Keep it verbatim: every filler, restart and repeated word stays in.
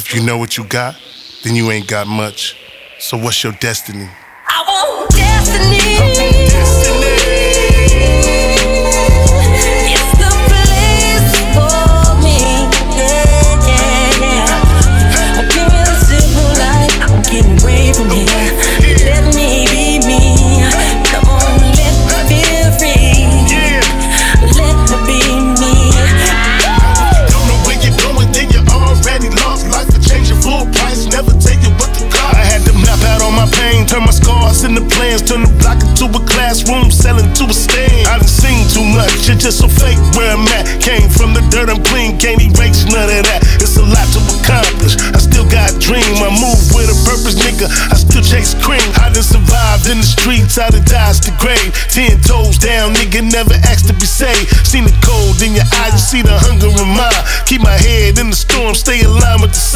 If you know what you got, then you ain't got much. So what's your destiny? I want destiny. I want destiny. It's the place for me. Yeah, yeah, yeah. I'm giving a simple life. I'm getting away from here. Let me be me. Come on, let me feel free. Yeah. Let me be me. Don't know where you're going, then you're already lost. Life will change your full price, never take it what the cost. I had to map out all my pain, turn my scars into plans, turn the block into a classroom, selling to a stand. I done seen too much, it's just so fake where I'm at. Came from the dirt, I'm clean, can't erase none of that. It's a lot to accomplish, I still got a dream. I move with a purpose, nigga, I still chase cream. I done survived in the streets, I done dodged the grave. Ten toes down, nigga, never asked to be saved. Seen the cold in your eyes, you see the hunger in mine. Keep my head in the storm, stay aligned with the sun.